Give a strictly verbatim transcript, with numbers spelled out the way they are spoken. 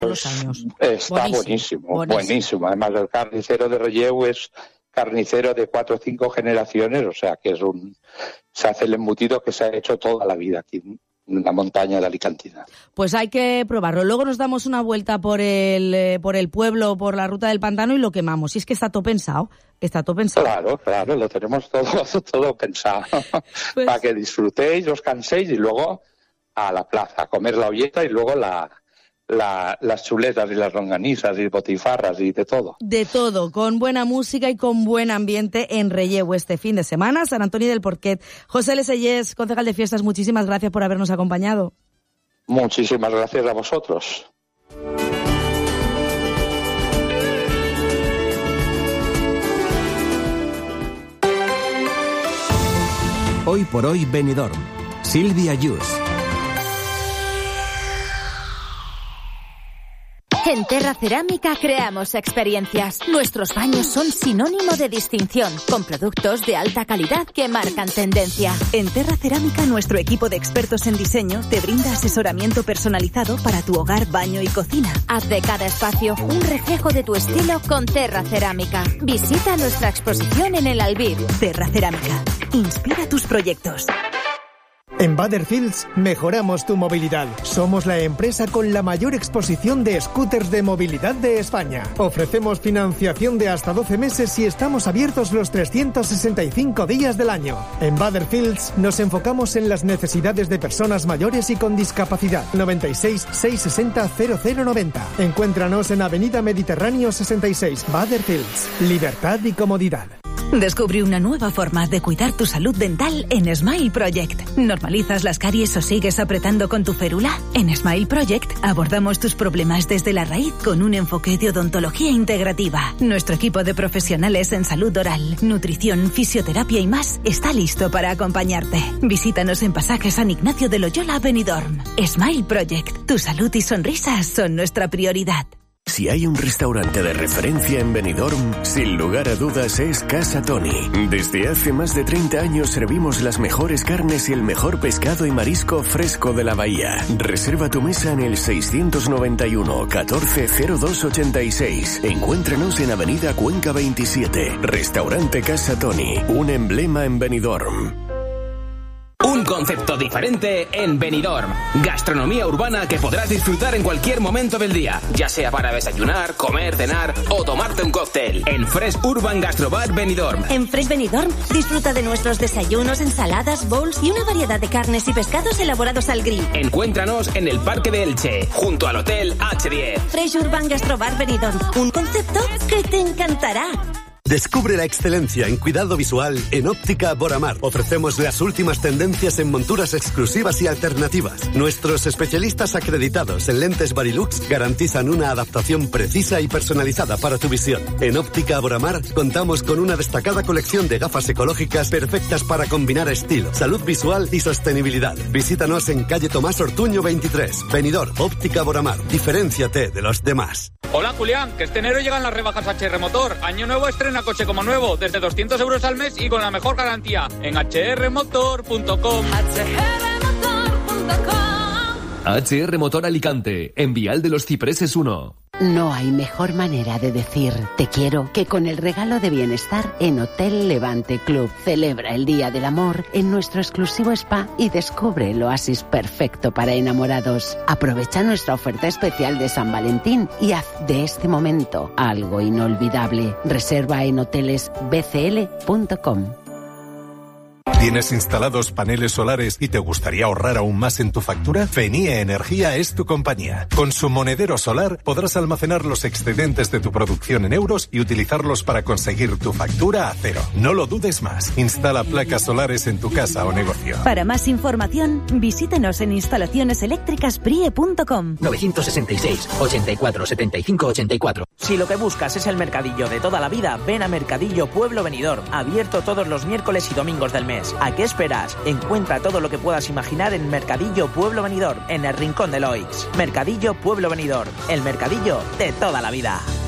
los años. Está buenísimo, buenísimo, buenísimo. buenísimo. Además, el carnicero de Relleu es carnicero de cuatro o cinco generaciones, o sea que es un se hace el embutido que se ha hecho toda la vida aquí en la montaña de Alicantina. Pues hay que probarlo. Luego nos damos una vuelta por el eh, por el pueblo, por la ruta del pantano y lo quemamos. Y es que está todo pensado, está todo pensado. Claro, claro, lo tenemos todo, todo pensado. Pues... para que disfrutéis, os canséis y luego a la plaza, a comer la olleta y luego la... La, las chuletas y las longanizas y botifarras y de todo. De todo, con buena música y con buen ambiente en Relleu este fin de semana. San Antonio del Porquet. José Lesellés, concejal de fiestas, muchísimas gracias por habernos acompañado. Muchísimas gracias a vosotros. Hoy por hoy Benidorm. Silvia Yus. En Terra Cerámica creamos experiencias. Nuestros baños son sinónimo de distinción, con productos de alta calidad que marcan tendencia. En Terra Cerámica, nuestro equipo de expertos en diseño te brinda asesoramiento personalizado para tu hogar, baño y cocina. Haz de cada espacio un reflejo de tu estilo con Terra Cerámica. Visita nuestra exposición en el Albir. Terra Cerámica. Inspira tus proyectos. En Butterfields mejoramos tu movilidad. Somos la empresa con la mayor exposición de scooters de movilidad de España. Ofrecemos financiación de hasta doce meses y estamos abiertos los trescientos sesenta y cinco días del año. En Butterfields nos enfocamos en las necesidades de personas mayores y con discapacidad. noventa y seis, seiscientos sesenta, cero cero noventa. Encuéntranos en Avenida Mediterráneo sesenta y seis. Butterfields. Libertad y comodidad. Descubre una nueva forma de cuidar tu salud dental en Smile Project. ¿Normalizas las caries o sigues apretando con tu férula? En Smile Project abordamos tus problemas desde la raíz con un enfoque de odontología integrativa. Nuestro equipo de profesionales en salud oral, nutrición, fisioterapia y más está listo para acompañarte. Visítanos en Pasaje San Ignacio de Loyola, Benidorm. Smile Project. Tu salud y sonrisas son nuestra prioridad. Si hay un restaurante de referencia en Benidorm, sin lugar a dudas es Casa Toni. Desde hace más de treinta años servimos las mejores carnes y el mejor pescado y marisco fresco de la bahía. Reserva tu mesa en el seiscientos noventa y uno, catorce, cero dos ochenta y seis. Encuéntranos en Avenida Cuenca veintisiete. Restaurante Casa Toni, un emblema en Benidorm. Un concepto diferente en Benidorm. Gastronomía urbana que podrás disfrutar en cualquier momento del día, ya sea para desayunar, comer, cenar o tomarte un cóctel. En Fresh Urban Gastrobar Benidorm. En Fresh Benidorm disfruta de nuestros desayunos, ensaladas, bowls y una variedad de carnes y pescados elaborados al grill. Encuéntranos en el Parque de Elche, junto al Hotel hache diez. Fresh Urban Gastrobar Benidorm. Un concepto que te encantará. Descubre la excelencia en cuidado visual en Óptica Boramar. Ofrecemos las últimas tendencias en monturas exclusivas y alternativas. Nuestros especialistas acreditados en lentes Varilux garantizan una adaptación precisa y personalizada para tu visión. En Óptica Boramar contamos con una destacada colección de gafas ecológicas perfectas para combinar estilo, salud visual y sostenibilidad. Visítanos en calle Tomás Ortuño veintitrés. Benidorm, Óptica Boramar. Diferénciate de los demás. Hola Julián, que este enero llegan las rebajas H R Motor. Año nuevo, estrena coche como nuevo, desde doscientos euros al mes y con la mejor garantía en hache erre motor punto com. hache erre motor punto com. H R Motor Alicante, en Vial de los Cipreses uno. No hay mejor manera de decir te quiero que con el regalo de bienestar en Hotel Levante Club. Celebra el Día del Amor en nuestro exclusivo spa y descubre el oasis perfecto para enamorados. Aprovecha nuestra oferta especial de San Valentín y haz de este momento algo inolvidable. Reserva en hoteles b c l punto com. ¿Tienes instalados paneles solares y te gustaría ahorrar aún más en tu factura? Fenie Energía es tu compañía. Con su monedero solar podrás almacenar los excedentes de tu producción en euros y utilizarlos para conseguir tu factura a cero. No lo dudes más. Instala placas solares en tu casa o negocio. Para más información, visítenos en instalaciones eléctricas brie punto com. nueve seis seis, ochenta y cuatro, setenta y cinco, ochenta y cuatro. Si lo que buscas es el mercadillo de toda la vida, ven a Mercadillo Pueblo Benidorm, abierto todos los miércoles y domingos del mes. ¿A qué esperas? Encuentra todo lo que puedas imaginar en Mercadillo Pueblo Benidorm, en el Rincón de Loix. Mercadillo Pueblo Benidorm, el mercadillo de toda la vida.